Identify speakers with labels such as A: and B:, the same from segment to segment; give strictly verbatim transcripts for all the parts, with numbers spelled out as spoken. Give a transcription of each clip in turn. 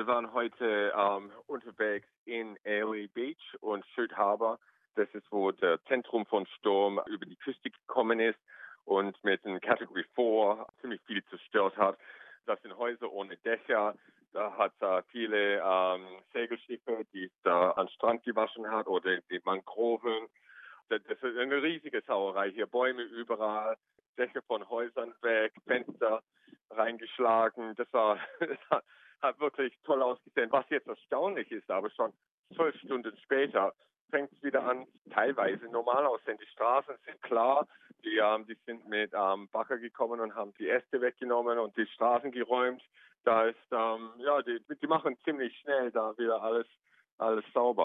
A: wir waren heute ähm, unterwegs in Airlie Beach und Shute Harbor. Das ist, wo das Zentrum von Sturm über die Küste gekommen ist und mit einem Category vier ziemlich viel zerstört hat. Das sind Häuser ohne Dächer. Da hat es äh, viele ähm, Segelschiffe, die es da an Strand gewaschen hat oder die Mangroven. Das, das ist eine riesige Sauerei hier. Bäume überall, Dächer von Häusern weg, Fenster reingeschlagen. Das war, das hat, hat wirklich toll ausgesehen. Was jetzt erstaunlich ist, aber schon zwölf Stunden später fängt es wieder an, teilweise normal aussehen. Die Straßen sind klar, die, ähm, die sind mit ähm, Bagger gekommen und haben die Äste weggenommen und die Straßen geräumt. Da ist, ähm, ja, die, die machen ziemlich schnell da wieder alles, alles sauber.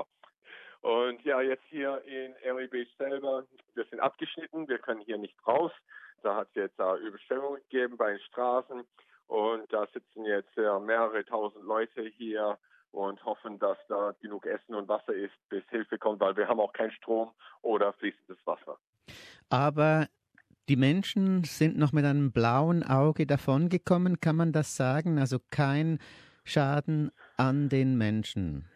A: Und ja, jetzt hier in Airlie Beach selber, wir sind abgeschnitten, wir können hier nicht raus. Da hat es jetzt äh, Überschwemmungen gegeben bei den Straßen und da sitzen jetzt äh, mehrere tausend Leute hier und hoffen, dass da genug Essen und Wasser ist, bis Hilfe kommt, weil wir haben auch keinen Strom oder fließendes Wasser.
B: Aber die Menschen sind noch mit einem blauen Auge davongekommen, kann man das sagen? Also kein Schaden an den Menschen?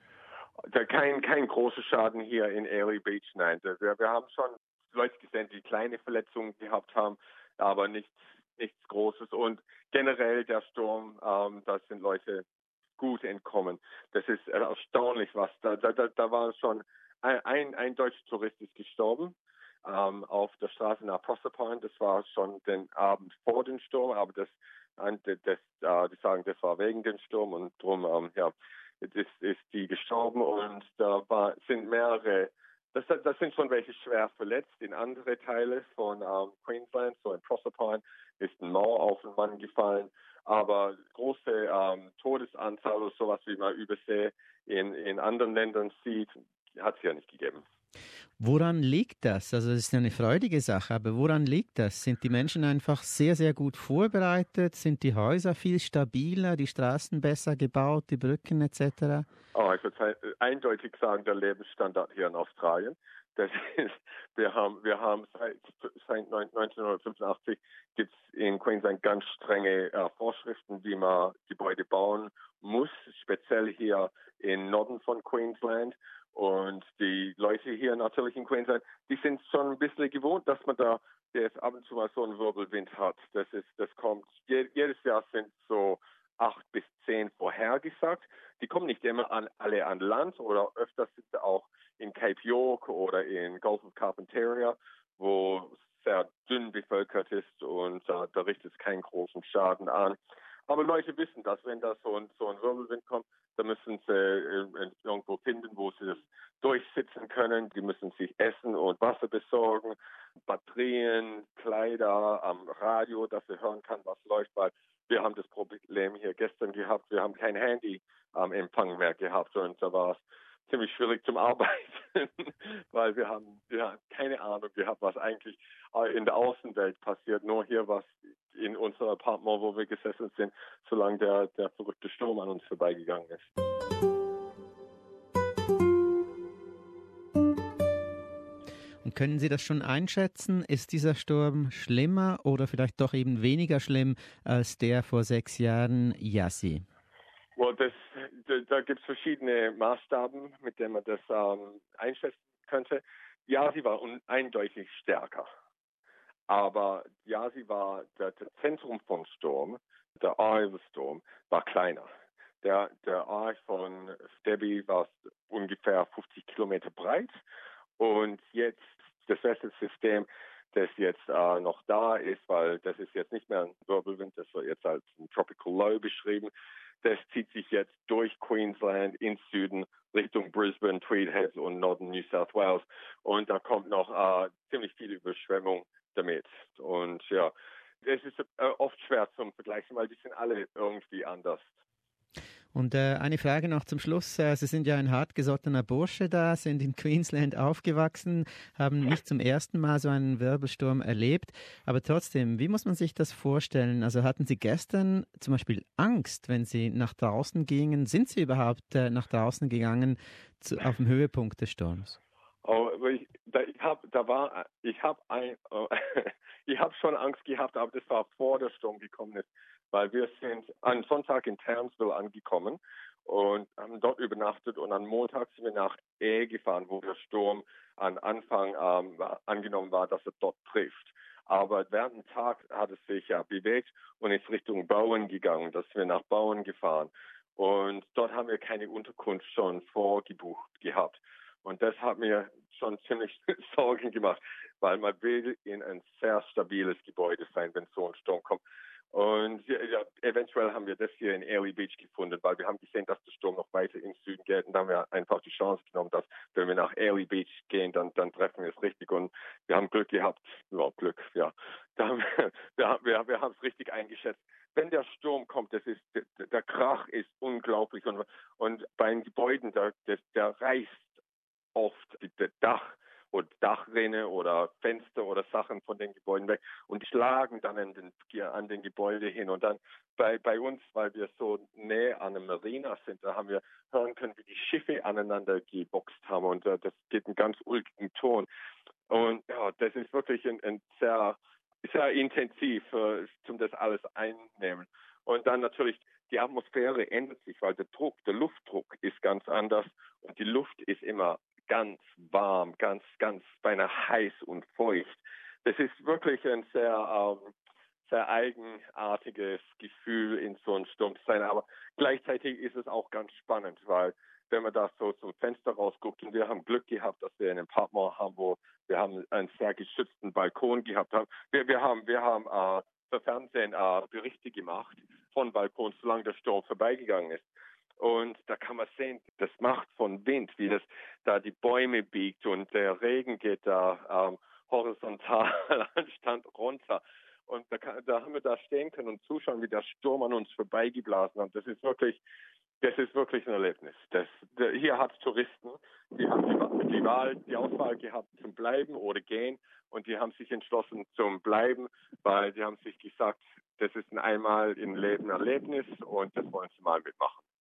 A: Kein, kein großer Schaden hier in Airlie Beach, nein. Wir, wir haben schon Leute gesehen, die kleine Verletzungen gehabt haben, aber nichts, nichts Großes. Und generell der Sturm, ähm, da sind Leute gut entkommen. Das ist erstaunlich, was da, da, da, da war schon ein, ein, ein deutscher Tourist ist gestorben ähm, auf der Straße nach Proserpine. Das war schon den Abend vor dem Sturm, aber das, das, das äh, die sagen, das war wegen dem Sturm und drum, ähm, ja, ist, ist die gestorben und da war, sind mehrere, das, das sind schon welche schwer verletzt in andere Teile von ähm, Queensland, so in Proserpine ist ein Mauer auf den Mann gefallen. Aber große ähm, Todesanzahl oder sowas, wie man übersee in, in anderen Ländern sieht, hat es ja nicht gegeben.
B: Woran liegt das? Also es ist eine freudige Sache, aber woran liegt das? Sind die Menschen einfach sehr, sehr gut vorbereitet? Sind die Häuser viel stabiler, die Straßen besser gebaut, die Brücken et cetera?
A: Oh, ich würde eindeutig sagen, der Lebensstandard hier in Australien. Das ist, wir haben, wir haben seit, seit neunzehnhundertfünfundachtzig gibt es in Queensland ganz strenge äh, Vorschriften, wie man Gebäude bauen muss, speziell hier im Norden von Queensland. Und die Leute hier natürlich in Queensland, die sind schon ein bisschen gewohnt, dass man da jetzt ab und zu mal so einen Wirbelwind hat. Das ist, das kommt, jedes Jahr sind so acht bis zehn vorhergesagt. Die kommen nicht immer an, alle an Land oder öfters sind sie auch in Cape York oder in Gulf of Carpentaria, wo es sehr dünn bevölkert ist und äh, da richtet es keinen großen Schaden an. Aber Leute wissen, dass wenn da so ein, so ein Wirbelwind kommt, dann müssen sie äh, irgendwo finden, wo sie das durchsitzen können. Die müssen sich Essen und Wasser besorgen, Batterien, Kleider, am Radio, dass sie hören kann, was läuft, weil wir haben das Problem hier gestern gehabt, wir haben kein Handy am Empfang mehr gehabt und da war es ziemlich schwierig zum Arbeiten, weil wir haben ja keine Ahnung gehabt, was eigentlich in der Außenwelt passiert, nur hier was in unserem Apartment, wo wir gesessen sind, solange der, der verrückte Sturm an uns vorbeigegangen ist.
B: Und können Sie das schon einschätzen? Ist dieser Sturm schlimmer oder vielleicht doch eben weniger schlimm als der vor sechs Jahren Yasi?
A: Well, das, da, da gibt es verschiedene Maßstaben, mit denen man das ähm, einschätzen könnte. Yasi war un- eindeutig stärker. Aber Yasi war das Zentrum vom Sturm, der Eye Storm, war kleiner. Der, der Eye von Debbie war ungefähr fünfzig Kilometer breit. Und jetzt das Wettersystem, das jetzt äh, noch da ist, weil das ist jetzt nicht mehr ein Wirbelwind, das wird jetzt als ein Tropical Low beschrieben. Das zieht sich jetzt durch Queensland ins Süden Richtung Brisbane, Tweed Heads und Norden New South Wales. Und da kommt noch äh, ziemlich viel Überschwemmung damit. Und ja, es ist äh, oft schwer zum Vergleichen, weil die sind alle irgendwie anders.
B: Und äh, eine Frage noch zum Schluss. Äh, Sie sind ja ein hartgesottener Bursche da, sind in Queensland aufgewachsen, haben nicht zum ersten Mal so einen Wirbelsturm erlebt. Aber trotzdem, wie muss man sich das vorstellen? Also hatten Sie gestern zum Beispiel Angst, wenn Sie nach draußen gingen? Sind Sie überhaupt äh, nach draußen gegangen zu, auf dem Höhepunkt des Sturms?
A: Oh, ich, da, ich habe, da war, ich habe ein, oh, ich habe schon Angst gehabt, aber das war vor der Sturm gekommen ist, weil wir sind am Sonntag in Townsville angekommen und haben dort übernachtet. Und am Montag sind wir nach Ehe gefahren, wo der Sturm am Anfang ähm, angenommen war, dass er dort trifft. Aber während dem Tag hat es sich ja bewegt und ist Richtung Bauen gegangen. Da sind wir nach Bauen gefahren. Und dort haben wir keine Unterkunft schon vorgebucht gehabt. Und das hat mir schon ziemlich Sorgen gemacht, weil man will in ein sehr stabiles Gebäude sein, wenn so ein Sturm kommt. Und ja, ja, eventuell haben wir das hier in Airlie Beach gefunden, weil wir haben gesehen, dass der Sturm noch weiter in den Süden geht. Und dann haben wir einfach die Chance genommen, dass wenn wir nach Airlie Beach gehen, dann, dann treffen wir es richtig. Und wir haben Glück gehabt. Ja, Glück, ja. Da haben wir, wir, wir, wir haben es richtig eingeschätzt. Wenn der Sturm kommt, das ist, der, der Krach ist unglaublich. Und, und bei den Gebäuden, der, der, der reißt oft das Dach oder Dachrinne oder Fenster oder Sachen von den Gebäuden weg und die schlagen dann an den, an den Gebäude hin. Und dann bei, bei uns, weil wir so näher an der Marina sind, da haben wir hören können, wie die Schiffe aneinander geboxt haben und uh, das geht einen ganz ulkigen Ton. Und ja, das ist wirklich ein, ein sehr, sehr intensiv, uh, zum das alles einnehmen. Und dann natürlich die Atmosphäre ändert sich, weil der Druck, der Luftdruck ist ganz anders und die Luft ist immer ganz warm, ganz, ganz beinahe heiß und feucht. Das ist wirklich ein sehr, ähm, sehr eigenartiges Gefühl, in so einem Sturm zu sein. Aber gleichzeitig ist es auch ganz spannend, weil wenn man da so zum Fenster rausguckt und wir haben Glück gehabt, dass wir ein Apartment haben, wo wir haben einen sehr geschützten Balkon gehabt haben. Wir, wir haben, wir haben äh, für Fernsehen äh, Berichte gemacht von Balkons, solange der Sturm vorbeigegangen ist. Und da kann man sehen, das Macht von Wind, wie das da die Bäume biegt und der Regen geht da ähm, horizontal anstatt runter. Und da, kann, da haben wir da stehen können und zuschauen, wie der Sturm an uns vorbeigeblasen hat. Das ist wirklich, das ist wirklich ein Erlebnis. Das, der, hier hat es Touristen, die haben die, die Wahl, die Auswahl gehabt zum Bleiben oder Gehen und die haben sich entschlossen zum Bleiben, weil die haben sich gesagt, das ist ein einmal im Leben Erlebnis und das wollen sie mal mitmachen.